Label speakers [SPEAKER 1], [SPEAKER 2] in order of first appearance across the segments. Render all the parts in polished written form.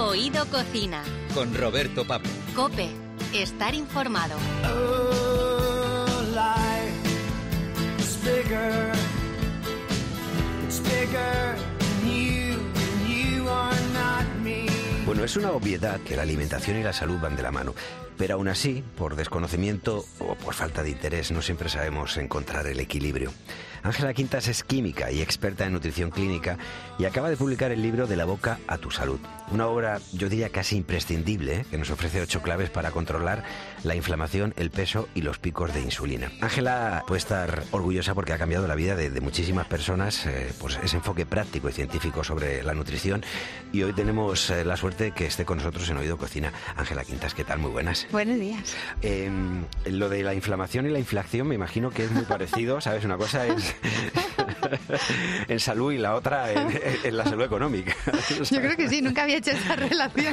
[SPEAKER 1] Oído Cocina.
[SPEAKER 2] Con Roberto Pablo.
[SPEAKER 1] COPE. Estar informado.
[SPEAKER 3] Oh, life is bigger. It's bigger than you are not me.
[SPEAKER 4] Bueno, es una obviedad que la alimentación y la salud van de la mano, pero aún así, por desconocimiento o por falta de interés, no siempre sabemos encontrar el equilibrio. Ángela Quintas es química y experta en nutrición clínica y acaba de publicar el libro De la boca a tu salud. Una obra, yo diría casi imprescindible, que nos ofrece 8 claves para controlar la inflamación, el peso y los picos de insulina. Ángela puede estar orgullosa porque ha cambiado la vida de muchísimas personas, pues ese enfoque práctico y científico sobre la nutrición, y hoy tenemos la suerte que esté con nosotros en Oído Cocina. Ángela Quintas, ¿qué tal? Muy buenas.
[SPEAKER 5] Buenos días.
[SPEAKER 4] Lo de la inflamación y la inflación me imagino que es muy parecido, ¿sabes? Una cosa es en salud y la otra en la salud económica.
[SPEAKER 5] Yo creo que sí, nunca había hecho esa relación.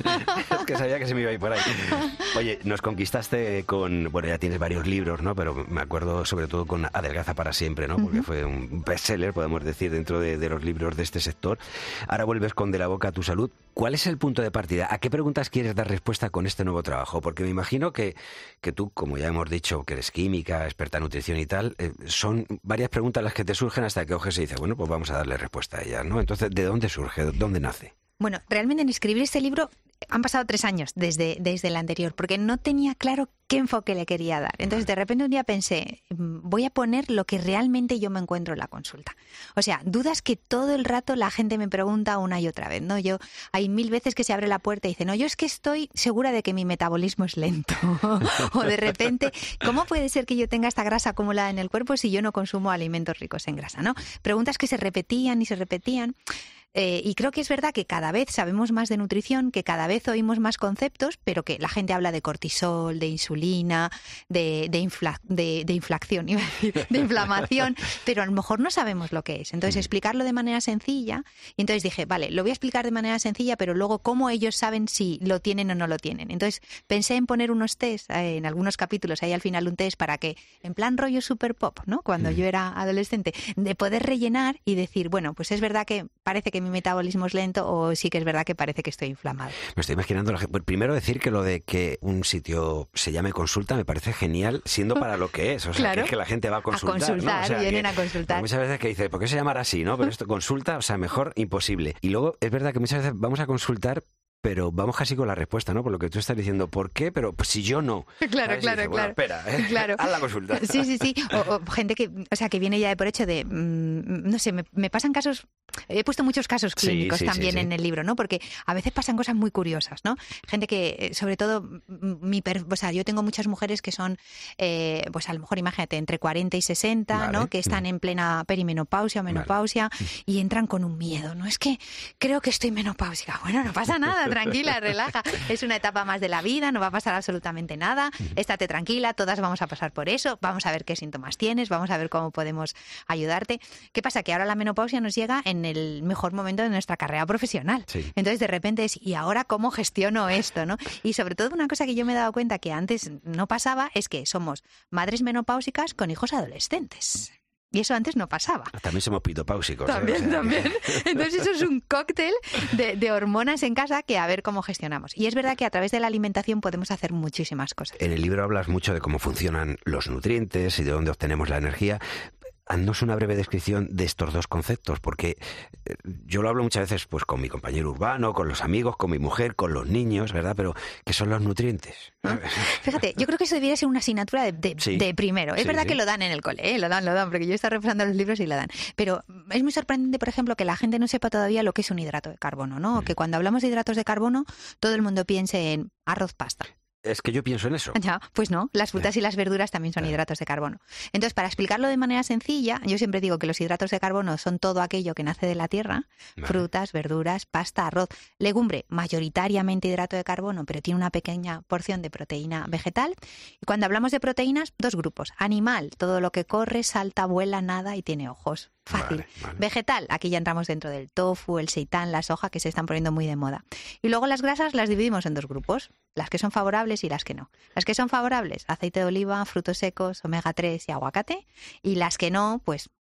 [SPEAKER 4] Es que sabía que se me iba a ir por ahí. Oye, nos conquistaste con... Bueno, ya tienes varios libros, ¿no? Pero me acuerdo sobre todo con Adelgaza para siempre, ¿no? Porque fue un bestseller, podemos decir, dentro de los libros de este sector. Ahora vuelves con De la boca a tu salud. ¿Cuál es el punto de partida? ¿A qué preguntas quieres dar respuesta con este nuevo trabajo? Porque me imagino que tú, como ya hemos dicho, que eres química, experta en nutrición y tal, son varias preguntas las que te surgen hasta que coges y dices, bueno, pues vamos a darle respuesta a ellas, ¿no? Entonces, ¿de dónde surge? ¿Dónde nace?
[SPEAKER 5] Bueno, realmente en escribir este libro han pasado 3 años desde el anterior, porque no tenía claro qué enfoque le quería dar. Entonces, de repente un día pensé, voy a poner lo que realmente yo me encuentro en la consulta. O sea, dudas que todo el rato la gente me pregunta una y otra vez, ¿no? Hay 1000 veces que se abre la puerta y dice, no, yo es que estoy segura de que mi metabolismo es lento. O de repente, ¿cómo puede ser que yo tenga esta grasa acumulada en el cuerpo si yo no consumo alimentos ricos en grasa, ¿no? Preguntas que se repetían y se repetían. Y creo que es verdad que cada vez sabemos más de nutrición, que cada vez oímos más conceptos, pero que la gente habla de cortisol, de insulina, de inflación, iba a decir, de inflamación, pero a lo mejor no sabemos lo que es. Entonces, explicarlo de manera sencilla. Y entonces dije, vale, lo voy a explicar de manera sencilla, pero luego cómo ellos saben si lo tienen o no lo tienen. Entonces, pensé en poner unos test, en algunos capítulos, hay al final un test para que, en plan rollo super pop, ¿no? Cuando yo era adolescente, de poder rellenar y decir, bueno, pues es verdad que parece que mi metabolismo es lento o sí que es verdad que parece que estoy inflamado.
[SPEAKER 4] Me estoy imaginando, primero decir que lo de que un sitio se llame consulta me parece genial, siendo para lo que es. O sea,
[SPEAKER 5] claro,
[SPEAKER 4] que es que la gente va a consultar.
[SPEAKER 5] A consultar,
[SPEAKER 4] ¿no? O sea,
[SPEAKER 5] vienen a consultar.
[SPEAKER 4] Muchas veces que dices, ¿por qué se llamará así? ¿No? Pero esto, consulta, o sea, mejor imposible. Y luego es verdad que muchas veces vamos a consultar, pero vamos casi con la respuesta, ¿no? Por lo que tú estás diciendo, ¿por qué? Pero pues, si yo no.
[SPEAKER 5] Claro,
[SPEAKER 4] ¿sabes?
[SPEAKER 5] claro,
[SPEAKER 4] dices, bueno,
[SPEAKER 5] claro.
[SPEAKER 4] espera,
[SPEAKER 5] claro.
[SPEAKER 4] haz la consulta.
[SPEAKER 5] Sí. O gente que, o sea, que viene ya de por hecho de, no sé, me pasan casos, he puesto muchos casos clínicos también en el libro, ¿no? Porque a veces pasan cosas muy curiosas, ¿no? Gente que, sobre todo, o sea, yo tengo muchas mujeres que son, pues a lo mejor, imagínate, entre 40 y 60, vale, ¿no? Que están en plena perimenopausia o menopausia, vale, y entran con un miedo, ¿no? Es que creo que estoy menopáusica. Bueno, no pasa nada, tranquila, relaja. Es una etapa más de la vida, no va a pasar absolutamente nada. Estate tranquila, todas vamos a pasar por eso. Vamos a ver qué síntomas tienes, vamos a ver cómo podemos ayudarte. ¿Qué pasa? Que ahora la menopausia nos llega en el mejor momento de nuestra carrera profesional. Sí. Entonces, de repente es, ¿y ahora cómo gestiono esto, no? Y sobre todo una cosa que yo me he dado cuenta que antes no pasaba es que somos madres menopáusicas con hijos adolescentes. Y eso antes no pasaba.
[SPEAKER 4] También somos pitopáusicos.
[SPEAKER 5] También. Entonces eso es un cóctel de hormonas en casa que a ver cómo gestionamos. Y es verdad que a través de la alimentación podemos hacer muchísimas cosas.
[SPEAKER 4] En el libro hablas mucho de cómo funcionan los nutrientes y de dónde obtenemos la energía. Haznos una breve descripción de estos dos conceptos, porque yo lo hablo muchas veces pues con mi compañero urbano, con los amigos, con mi mujer, con los niños, ¿verdad? Pero, ¿qué son los nutrientes?
[SPEAKER 5] Fíjate, yo creo que eso debería ser una asignatura de primero. Es verdad que lo dan en el cole, lo dan, porque yo he estado repasando los libros y lo dan. Pero es muy sorprendente, por ejemplo, que la gente no sepa todavía lo que es un hidrato de carbono, ¿no? Que cuando hablamos de hidratos de carbono, todo el mundo piense en arroz, pasta.
[SPEAKER 4] Es que yo pienso en eso.
[SPEAKER 5] Ya, pues no, las frutas y las verduras también son hidratos de carbono. Entonces, para explicarlo de manera sencilla, yo siempre digo que los hidratos de carbono son todo aquello que nace de la tierra, frutas, verduras, pasta, arroz, legumbre, mayoritariamente hidrato de carbono, pero tiene una pequeña porción de proteína vegetal. Y cuando hablamos de proteínas, 2 grupos. Animal, todo lo que corre, salta, vuela, nada y tiene ojos. Fácil. Vale. Vegetal, aquí ya entramos dentro del tofu, el seitán, la soja, que se están poniendo muy de moda. Y luego las grasas las dividimos en 2 grupos, las que son favorables y las que no. Las que son favorables, aceite de oliva, frutos secos, omega 3 y aguacate. Y las que no, pues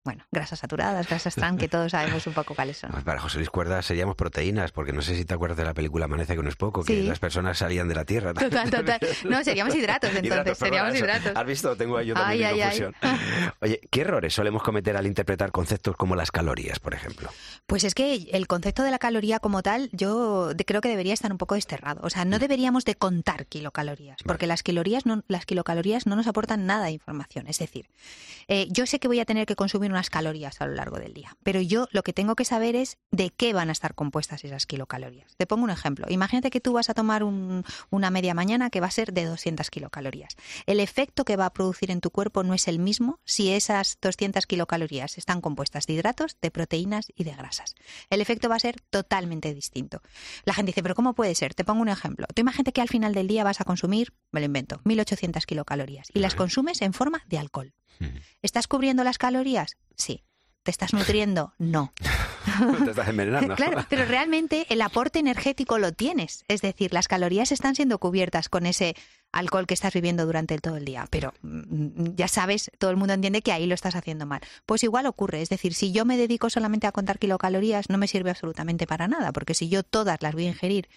[SPEAKER 5] bueno, grasas saturadas, grasas trans, que todos sabemos un poco cuáles son.
[SPEAKER 4] Pues para José Luis Cuerda seríamos proteínas, porque no sé si te acuerdas de la película Amanece que no es poco, que las personas salían de la Tierra.
[SPEAKER 5] Total. No, seríamos hidratos entonces, seríamos hidratos.
[SPEAKER 4] ¿Has visto? Tengo ahí yo también mi confusión. Oye, ¿qué errores solemos cometer al interpretar conceptos como las calorías, por ejemplo?
[SPEAKER 5] Pues es que el concepto de la caloría como tal, yo creo que debería estar un poco desterrado. O sea, no deberíamos de contar kilocalorías, porque las kilocalorías no nos aportan nada de información. Es decir, yo sé que voy a tener que consumir unas calorías a lo largo del día, pero yo lo que tengo que saber es de qué van a estar compuestas esas kilocalorías. Te pongo un ejemplo. Imagínate que tú vas a tomar una media mañana que va a ser de 200 kilocalorías. El efecto que va a producir en tu cuerpo no es el mismo si esas 200 kilocalorías están compuestas de hidratos, de proteínas y de grasas. El efecto va a ser totalmente distinto. La gente dice, ¿pero cómo puede ser? Te pongo un ejemplo. Tú imagínate que al final del día vas a consumir, me lo invento, 1.800 kilocalorías y las consumes en forma de alcohol. ¿Estás cubriendo las calorías? Sí. ¿Te estás nutriendo? No.
[SPEAKER 4] Te estás envenenando.
[SPEAKER 5] Claro, pero realmente el aporte energético lo tienes. Es decir, las calorías están siendo cubiertas con ese alcohol que estás viviendo durante todo el día. Pero ya sabes, todo el mundo entiende que ahí lo estás haciendo mal. Pues igual ocurre. Es decir, si yo me dedico solamente a contar kilocalorías, no me sirve absolutamente para nada. Porque si yo todas las voy a ingerir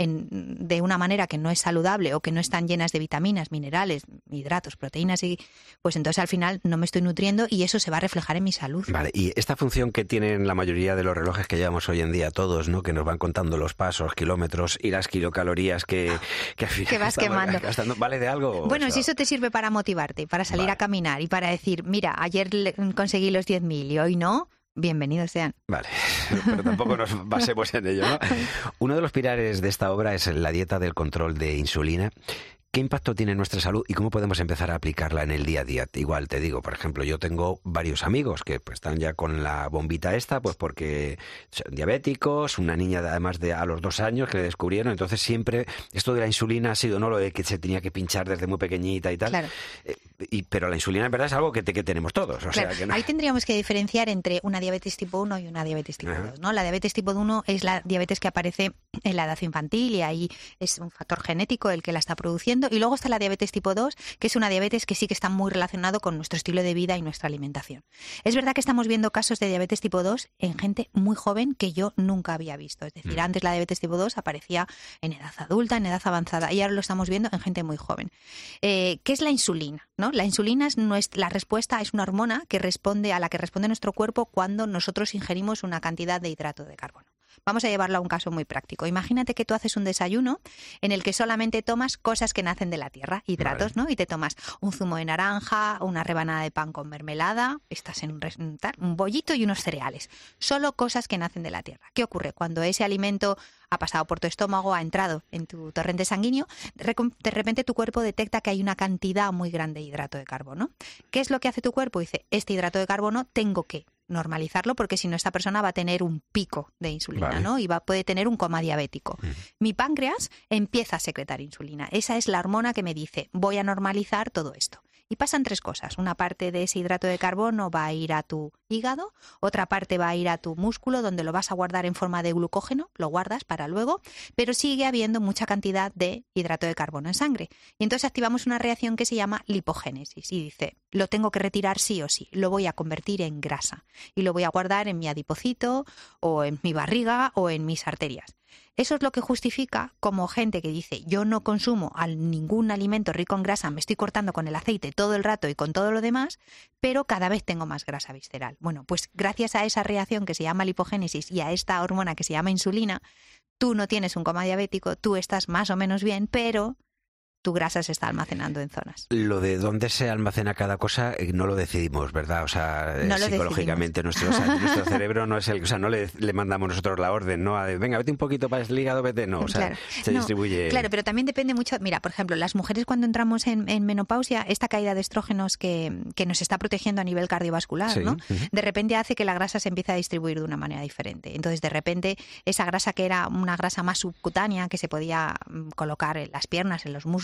[SPEAKER 5] de una manera que no es saludable o que no están llenas de vitaminas, minerales, hidratos, proteínas, pues entonces al final no me estoy nutriendo y eso se va a reflejar en mi salud.
[SPEAKER 4] Vale, y esta función que tienen la mayoría de los relojes que llevamos hoy en día todos, ¿no? Que nos van contando los pasos, kilómetros y las kilocalorías que al final
[SPEAKER 5] que vas quemando.
[SPEAKER 4] Gastando, ¿vale de algo?
[SPEAKER 5] Bueno, si eso te sirve para motivarte, para salir a caminar y para decir, mira, ayer conseguí los 10.000 y hoy no, bienvenidos sean.
[SPEAKER 4] Vale, pero tampoco nos basemos en ello, ¿no? Uno de los pilares de esta obra es la dieta del control de insulina. ¿Qué impacto tiene en nuestra salud y cómo podemos empezar a aplicarla en el día a día? Igual te digo, por ejemplo, yo tengo varios amigos que pues, están ya con la bombita esta, pues porque son diabéticos, una niña además de a los 2 años que le descubrieron, entonces siempre esto de la insulina ha sido, ¿no? Lo de que se tenía que pinchar desde muy pequeñita y tal.
[SPEAKER 5] Claro.
[SPEAKER 4] Pero la insulina en verdad es algo que tenemos todos. O
[SPEAKER 5] claro,
[SPEAKER 4] sea, que no...
[SPEAKER 5] Ahí tendríamos que diferenciar entre una diabetes tipo 1 y una diabetes tipo 2, ¿no? La diabetes tipo 1 es la diabetes que aparece en la edad infantil y ahí es un factor genético el que la está produciendo. Y luego está la diabetes tipo 2, que es una diabetes que sí que está muy relacionado con nuestro estilo de vida y nuestra alimentación. Es verdad que estamos viendo casos de diabetes tipo 2 en gente muy joven que yo nunca había visto. Es decir, antes la diabetes tipo 2 aparecía en edad adulta, en edad avanzada, y ahora lo estamos viendo en gente muy joven. ¿Qué es la insulina? ¿No? La insulina es la respuesta, es una hormona a la que responde nuestro cuerpo cuando nosotros ingerimos una cantidad de hidrato de carbono. Vamos a llevarlo a un caso muy práctico. Imagínate que tú haces un desayuno en el que solamente tomas cosas que nacen de la tierra, hidratos, ¿no? Y te tomas un zumo de naranja, una rebanada de pan con mermelada, estás en un bollito y unos cereales. Solo cosas que nacen de la tierra. ¿Qué ocurre? Cuando ese alimento ha pasado por tu estómago, ha entrado en tu torrente sanguíneo, de repente tu cuerpo detecta que hay una cantidad muy grande de hidrato de carbono. ¿Qué es lo que hace tu cuerpo? Dice, este hidrato de carbono tengo que normalizarlo porque si no esta persona va a tener un pico de insulina, ¿no? Y puede tener un coma diabético. Mi páncreas empieza a secretar insulina. Esa es la hormona que me dice, voy a normalizar todo esto. Y pasan 3 cosas. Una parte de ese hidrato de carbono va a ir a tu hígado, otra parte va a ir a tu músculo, donde lo vas a guardar en forma de glucógeno, lo guardas para luego, pero sigue habiendo mucha cantidad de hidrato de carbono en sangre. Y entonces activamos una reacción que se llama lipogénesis y dice, lo tengo que retirar sí o sí, lo voy a convertir en grasa y lo voy a guardar en mi adipocito o en mi barriga o en mis arterias. Eso es lo que justifica como gente que dice yo no consumo ningún alimento rico en grasa, me estoy cortando con el aceite todo el rato y con todo lo demás, pero cada vez tengo más grasa visceral. Bueno, pues gracias a esa reacción que se llama lipogénesis y a esta hormona que se llama insulina, tú no tienes un coma diabético, tú estás más o menos bien, pero tu grasa se está almacenando en zonas.
[SPEAKER 4] Lo de dónde se almacena cada cosa no lo decidimos, ¿verdad? O sea,
[SPEAKER 5] no
[SPEAKER 4] psicológicamente nuestro cerebro no es o sea, no le mandamos nosotros la orden, ¿no? Venga, vete un poquito para el hígado, vete, no, o sea,
[SPEAKER 5] claro.
[SPEAKER 4] Se distribuye.
[SPEAKER 5] Claro, pero también depende mucho, mira, por ejemplo, las mujeres cuando entramos en menopausia, esta caída de estrógenos que nos está protegiendo a nivel cardiovascular, ¿no? De repente hace que la grasa se empiece a distribuir de una manera diferente. Entonces, de repente, esa grasa que era una grasa más subcutánea, que se podía colocar en las piernas, en los muslos,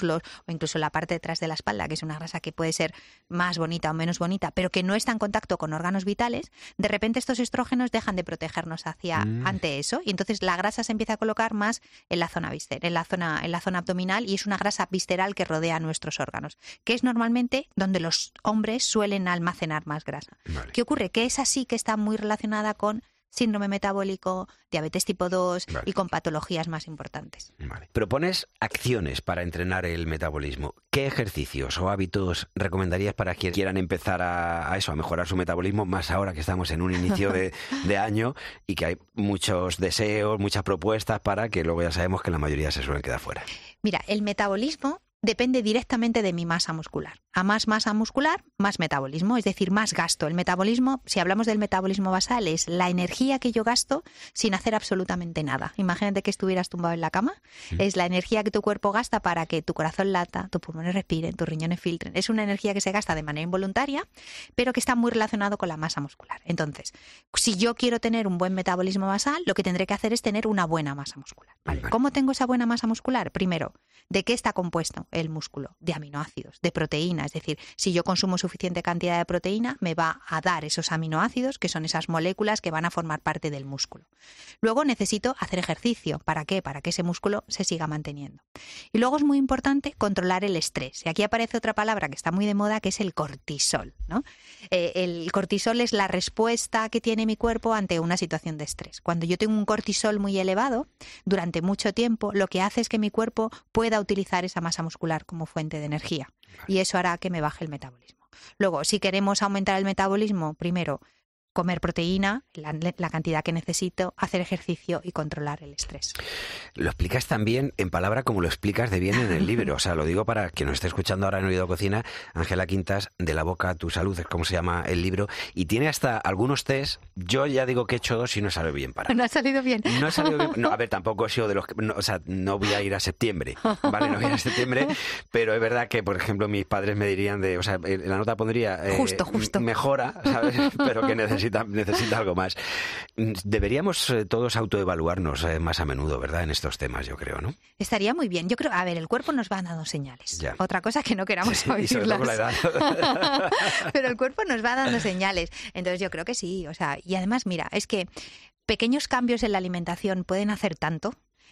[SPEAKER 5] muslos o incluso la parte detrás de la espalda, que es una grasa que puede ser más bonita o menos bonita, pero que no está en contacto con órganos vitales, de repente estos estrógenos dejan de protegernos ante eso, y entonces la grasa se empieza a colocar más en la zona en la zona abdominal, y es una grasa visceral que rodea nuestros órganos, que es normalmente donde los hombres suelen almacenar más grasa.
[SPEAKER 4] Vale.
[SPEAKER 5] ¿Qué ocurre? Que esa sí que está muy relacionada con síndrome metabólico, diabetes tipo 2
[SPEAKER 4] Vale.
[SPEAKER 5] y con patologías más importantes.
[SPEAKER 4] Vale. Propones acciones para entrenar el metabolismo. ¿Qué ejercicios o hábitos recomendarías para quienes quieran empezar a mejorar su metabolismo, más ahora que estamos en un inicio de año y que hay muchos deseos, muchas propuestas para que luego ya sabemos que la mayoría se suelen quedar fuera?
[SPEAKER 5] Mira, el metabolismo depende directamente de mi masa muscular. A más masa muscular, más metabolismo, es decir, más gasto. El metabolismo, si hablamos del metabolismo basal, es la energía que yo gasto sin hacer absolutamente nada. Imagínate que estuvieras tumbado en la cama. Es la energía que tu cuerpo gasta para que tu corazón lata, tus pulmones respiren, tus riñones filtren. Es una energía que se gasta de manera involuntaria, pero que está muy relacionado con la masa muscular. Entonces, si yo quiero tener un buen metabolismo basal, lo que tendré que hacer es tener una buena masa muscular. ¿Vale? ¿Cómo tengo esa buena masa muscular? Primero, ¿de qué está compuesto el músculo? De aminoácidos, de proteína. Es decir, si yo consumo suficiente cantidad de proteína, me va a dar esos aminoácidos, que son esas moléculas que van a formar parte del músculo. Luego necesito hacer ejercicio. ¿Para qué? Para que ese músculo se siga manteniendo. Y luego es muy importante controlar el estrés. Y aquí aparece otra palabra que está muy de moda, que es el cortisol, ¿no? El cortisol es la respuesta que tiene mi cuerpo ante una situación de estrés. Cuando yo tengo un cortisol muy elevado, durante mucho tiempo, lo que hace es que mi cuerpo pueda utilizar esa masa muscular como fuente de energía. Y eso hará que me baje el metabolismo. Luego, si queremos aumentar el metabolismo, primero, comer proteína, la cantidad que necesito, hacer ejercicio y controlar el estrés.
[SPEAKER 4] Lo explicas también en palabra como lo explicas de bien en el libro. O sea, lo digo para quien nos esté escuchando ahora en Oído Cocina. Ángela Quintas, De la boca a tu salud, es como se llama el libro. Y tiene hasta algunos test. Yo ya digo que he hecho 2 y no he salido bien para.
[SPEAKER 5] ¿No ha salido bien?
[SPEAKER 4] No ha salido bien. No, a ver, tampoco he sido de los que... No, o sea, no voy a ir a septiembre, ¿vale? No voy a ir a septiembre. Pero es verdad que, por ejemplo, mis padres me dirían o sea, en la nota pondría...
[SPEAKER 5] Justo.
[SPEAKER 4] Mejora, ¿sabes? Pero que necesita algo más. Deberíamos todos autoevaluarnos más a menudo, ¿verdad? En estos temas, yo creo, ¿no?
[SPEAKER 5] Estaría muy bien. Yo creo, a ver, el cuerpo nos va dando señales.
[SPEAKER 4] Ya.
[SPEAKER 5] Otra cosa que no queramos oírlas.
[SPEAKER 4] Y sobre todo con la edad.
[SPEAKER 5] Pero el cuerpo nos va dando señales. Entonces yo creo que sí. O sea, y además, mira, es que pequeños cambios en la alimentación pueden hacer tanto.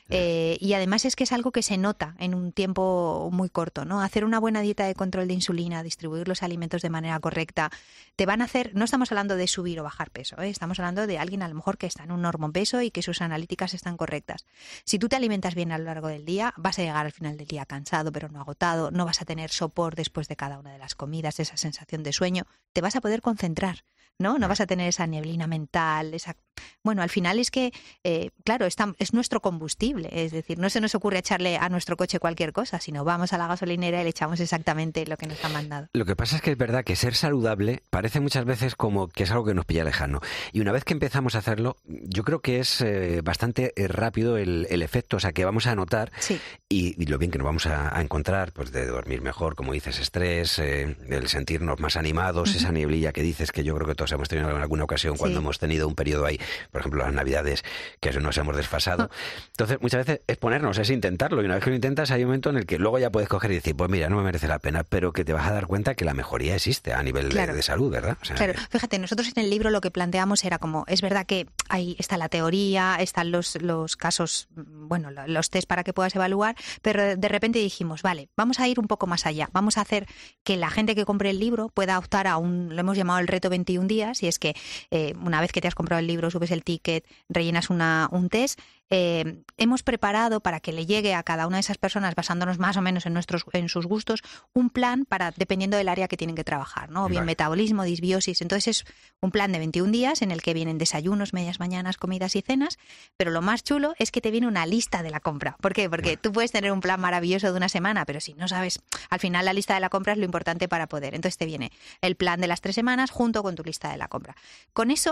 [SPEAKER 5] Y además es que es algo que se nota en un tiempo muy corto, ¿no? Hacer una buena dieta de control de insulina, distribuir los alimentos de manera correcta, te van a hacer, no estamos hablando de subir o bajar peso, estamos hablando de alguien a lo mejor que está en un normopeso y que sus analíticas están correctas. Si tú te alimentas bien a lo largo del día, vas a llegar al final del día cansado pero no agotado, no vas a tener sopor después de cada una de las comidas, esa sensación de sueño, te vas a poder concentrar, ¿no? No vas a tener esa neblina mental, Bueno, al final es que, claro, es nuestro combustible. Es decir, no se nos ocurre echarle a nuestro coche cualquier cosa, sino vamos a la gasolinera y le echamos exactamente lo que nos han mandado.
[SPEAKER 4] Lo que pasa es que es verdad que ser saludable parece muchas veces como que es algo que nos pilla lejano. Y una vez que empezamos a hacerlo, yo creo que es bastante rápido el efecto, o sea, que vamos a notar
[SPEAKER 5] sí.
[SPEAKER 4] y lo bien que nos vamos a encontrar, pues de dormir mejor, como dices, estrés, el sentirnos más animados, esa nieblilla que dices, que yo creo que todos hemos tenido en alguna ocasión cuando hemos tenido un periodo ahí, por ejemplo, las Navidades, que eso nos hemos desfasado. Entonces, muchas veces es ponernos, es intentarlo, y una vez que lo intentas hay un momento en el que luego ya puedes coger y decir, pues mira, no me merece la pena, pero que te vas a dar cuenta que la mejoría existe a nivel de salud, ¿verdad? O sea,
[SPEAKER 5] claro, fíjate, nosotros en el libro lo que planteamos era como, es verdad que ahí está la teoría, están los casos, bueno, los test para que puedas evaluar, pero de repente dijimos, vale, vamos a ir un poco más allá, vamos a hacer que la gente que compre el libro pueda optar a lo hemos llamado el reto 21 días, y es que una vez que te has comprado el libro, subes el ticket, rellenas un test. Hemos preparado para que le llegue a cada una de esas personas, basándonos más o menos en sus gustos, un plan para, dependiendo del área que tienen que trabajar, ¿no? Bien, metabolismo, disbiosis. Entonces es un plan de 21 días en el que vienen desayunos, medias mañanas, comidas y cenas, pero lo más chulo es que te viene una lista de la compra. ¿Por qué? Porque tú puedes tener un plan maravilloso de una semana, pero si no sabes, al final la lista de la compra es lo importante para poder. Entonces te viene el plan de las 3 semanas junto con tu lista de la compra. Con eso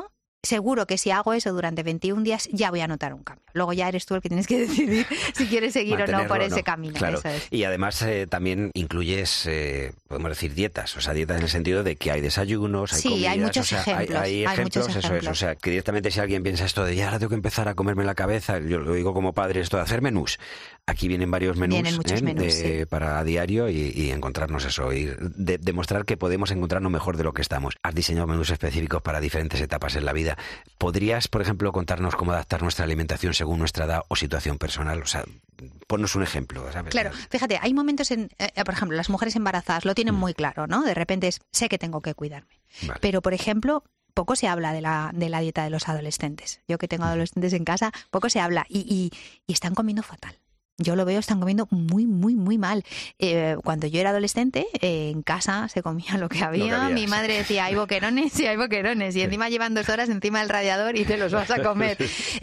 [SPEAKER 5] seguro que si hago eso durante 21 días ya voy a notar un cambio. Luego ya eres tú el que tienes que decidir si quieres seguir o no por ese camino.
[SPEAKER 4] Claro.
[SPEAKER 5] Eso es.
[SPEAKER 4] Y además también incluyes, podemos decir, dietas. O sea, dietas en el sentido de que hay desayunos, hay comidas.
[SPEAKER 5] Hay muchos
[SPEAKER 4] o sea,
[SPEAKER 5] ejemplos.
[SPEAKER 4] Hay ejemplos, eso es. O sea, que directamente si alguien piensa esto de ya ahora tengo que empezar a comerme la cabeza, yo lo digo como padre, esto de hacer menús. Aquí vienen varios menús,
[SPEAKER 5] muchos menús, sí,
[SPEAKER 4] para a diario y encontrarnos eso, y demostrar que podemos encontrarnos mejor de lo que estamos. Has diseñado menús específicos para diferentes etapas en la vida. ¿Podrías, por ejemplo, contarnos cómo adaptar nuestra alimentación según nuestra edad o situación personal? O sea, ponnos un ejemplo, ¿sabes?
[SPEAKER 5] Claro, fíjate, hay momentos por ejemplo, las mujeres embarazadas lo tienen muy claro, ¿no? De repente sé que tengo que cuidarme.
[SPEAKER 4] Vale.
[SPEAKER 5] Pero, por ejemplo, poco se habla de la dieta de los adolescentes. Yo que tengo adolescentes en casa, poco se habla y están comiendo fatal. Yo lo veo, están comiendo muy, muy, muy mal. Cuando yo era adolescente, en casa se comía lo que había. Mi madre decía, hay boquerones y hay boquerones. Y encima llevan 2 horas encima del radiador y te los vas a comer.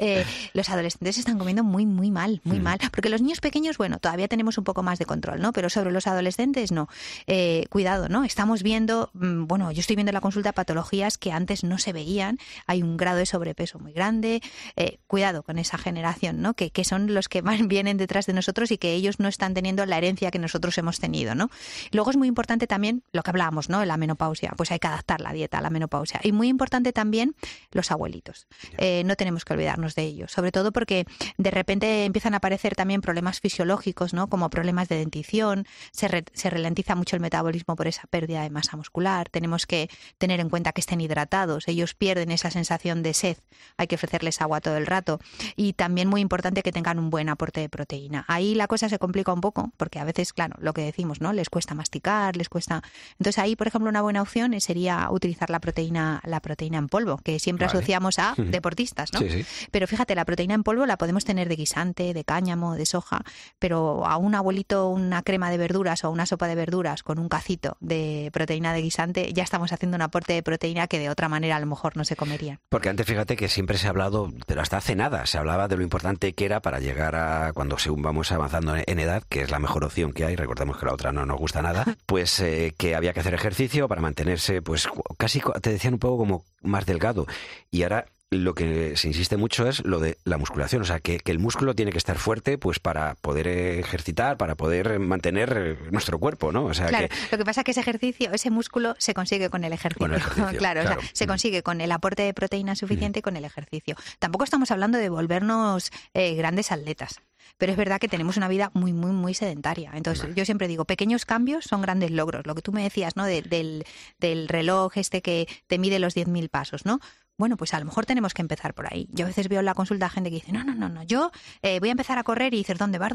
[SPEAKER 5] Los adolescentes están comiendo muy, muy mal, muy mal. Porque los niños pequeños, bueno, todavía tenemos un poco más de control, ¿no? Pero sobre los adolescentes, no. Cuidado, ¿no? Estamos viendo, bueno, yo estoy viendo en la consulta patologías que antes no se veían. Hay un grado de sobrepeso muy grande. Cuidado con esa generación, ¿no? Que son los que vienen detrás de nosotros y que ellos no están teniendo la herencia que nosotros hemos tenido, ¿no? Luego es muy importante también lo que hablábamos, ¿no? La menopausia, pues hay que adaptar la dieta a la menopausia. Y muy importante también los abuelitos. No tenemos que olvidarnos de ellos, sobre todo porque de repente empiezan a aparecer también problemas fisiológicos, ¿no? Como problemas de dentición, se ralentiza mucho el metabolismo por esa pérdida de masa muscular. Tenemos que tener en cuenta que estén hidratados, ellos pierden esa sensación de sed, hay que ofrecerles agua todo el rato. Y también muy importante que tengan un buen aporte de proteína. Ahí la cosa se complica un poco, porque a veces, claro, lo que decimos, ¿no? Les cuesta masticar, les cuesta... Entonces ahí, por ejemplo, una buena opción sería utilizar la proteína en polvo, que siempre asociamos a deportistas, ¿no?
[SPEAKER 4] Sí.
[SPEAKER 5] Pero fíjate, la proteína en polvo la podemos tener de guisante, de cáñamo, de soja, pero a un abuelito una crema de verduras o una sopa de verduras con un cacito de proteína de guisante, ya estamos haciendo un aporte de proteína que de otra manera a lo mejor no se comerían.
[SPEAKER 4] Porque antes, fíjate que siempre se ha hablado, pero hasta hace nada, se hablaba de lo importante que era para llegar a cuando según vamos avanzando en edad, que es la mejor opción que hay, recordemos que la otra no nos gusta nada, pues que había que hacer ejercicio para mantenerse, pues casi te decían un poco como más delgado. Y ahora lo que se insiste mucho es lo de la musculación, o sea, que el músculo tiene que estar fuerte pues para poder ejercitar, para poder mantener nuestro cuerpo, ¿no? O sea,
[SPEAKER 5] claro, lo que pasa es que ese ejercicio, ese músculo se consigue con el ejercicio. Claro, o sea, se consigue con el aporte de proteína suficiente y con el ejercicio. Tampoco estamos hablando de volvernos grandes atletas. Pero es verdad que tenemos una vida muy, muy, muy sedentaria. Entonces, yo siempre digo, pequeños cambios son grandes logros. Lo que tú me decías, ¿no? Del reloj que te mide los 10.000 pasos, ¿no? Bueno, pues a lo mejor tenemos que empezar por ahí. Yo a veces veo en la consulta a gente que dice, no, yo voy a empezar a correr y dices, ¿dónde vas?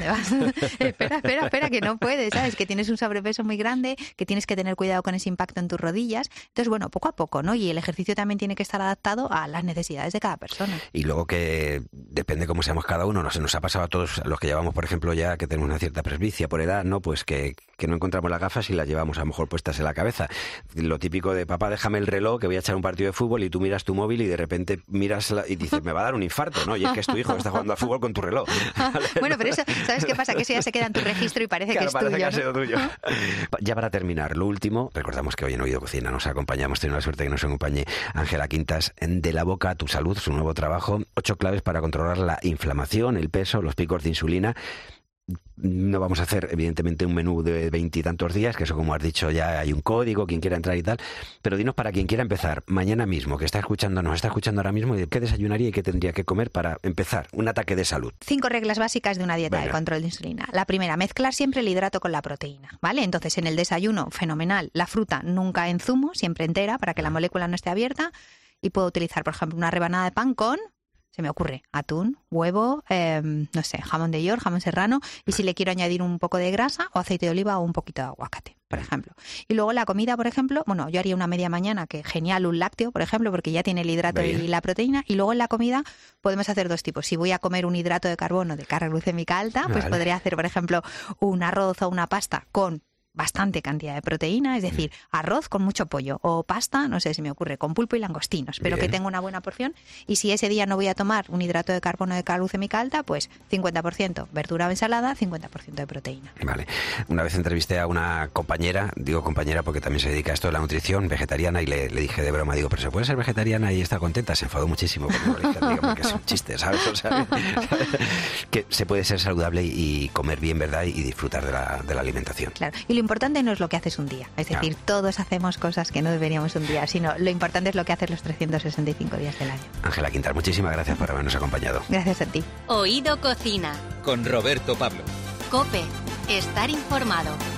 [SPEAKER 5] espera, que no puedes, ¿sabes? Que tienes un sobrepeso muy grande, que tienes que tener cuidado con ese impacto en tus rodillas. Entonces, bueno, poco a poco, ¿no? Y el ejercicio también tiene que estar adaptado a las necesidades de cada persona.
[SPEAKER 4] Y luego que depende cómo seamos cada uno, nos ha pasado a todos los que llevamos, por ejemplo, ya que tenemos una cierta presbicia por edad, ¿no? Pues que no encontramos las gafas y las llevamos a lo mejor puestas en la cabeza. Lo típico de, papá, déjame el reloj, que voy a echar un partido de fútbol, y tú miras tu móvil y de repente miras y dices, me va a dar un infarto, ¿no? Y es que es tu hijo que está jugando al fútbol con tu reloj. ¿Vale?
[SPEAKER 5] Bueno, pero eso, ¿sabes qué pasa? Que eso ya se queda en tu registro y parece que es
[SPEAKER 4] parece
[SPEAKER 5] tuyo,
[SPEAKER 4] que ha
[SPEAKER 5] ¿no?
[SPEAKER 4] sido tuyo. Ya para terminar, lo último, recordamos que hoy en Oído Cocina nos acompañamos, tenemos la suerte de que nos acompañe Ángela Quintas, en De la Boca a tu Salud, su nuevo trabajo, 8 claves para controlar la inflamación, el peso, los picos de insulina. No vamos a hacer, evidentemente, un menú de 20 y tantos días, que eso, como has dicho, ya hay un código, quien quiera entrar y tal, pero dinos para quien quiera empezar mañana mismo, que nos está escuchando ahora mismo, ¿qué desayunaría y qué tendría que comer para empezar un ataque de salud?
[SPEAKER 5] 5 reglas básicas de una dieta de control de insulina. La primera, mezclar siempre el hidrato con la proteína, ¿vale? Entonces, en el desayuno, fenomenal, la fruta nunca en zumo, siempre entera, para que la molécula no esté abierta, y puedo utilizar, por ejemplo, una rebanada de pan con... Se me ocurre atún, huevo, no sé, jamón de York, jamón serrano, y si le quiero añadir un poco de grasa o aceite de oliva o un poquito de aguacate, por ejemplo. Y luego la comida, por ejemplo, bueno, yo haría una media mañana, que genial, un lácteo, por ejemplo, porque ya tiene el hidrato y la proteína, y luego en la comida podemos hacer 2 tipos. Si voy a comer un hidrato de carbono de carga glucémica alta, pues podría hacer, por ejemplo, un arroz o una pasta con bastante cantidad de proteína, es decir, arroz con mucho pollo o pasta, no sé si me ocurre, con pulpo y langostinos, pero
[SPEAKER 4] Bien.
[SPEAKER 5] que tenga una buena porción. Y si ese día no voy a tomar un hidrato de carbono de glucémica alta, pues 50% verdura o ensalada, 50% de proteína.
[SPEAKER 4] Vale. Una vez entrevisté a una compañera, digo compañera porque también se dedica a esto de la nutrición, vegetariana, y le dije de broma, digo, pero ¿se puede ser vegetariana y estar contenta? Se enfadó muchísimo conmigo, le dije, digo, porque es un chiste, ¿sabes? O sea, que se puede ser saludable y comer bien, ¿verdad? Y disfrutar de la alimentación.
[SPEAKER 5] Claro. Y lo importante no es lo que haces un día. Es decir, todos hacemos cosas que no deberíamos un día, sino lo importante es lo que haces los 365 días del año.
[SPEAKER 4] Ángela Quintas, muchísimas gracias por habernos acompañado.
[SPEAKER 5] Gracias a ti.
[SPEAKER 1] Oído Cocina.
[SPEAKER 2] Con Roberto Pablo.
[SPEAKER 1] COPE. Estar informado.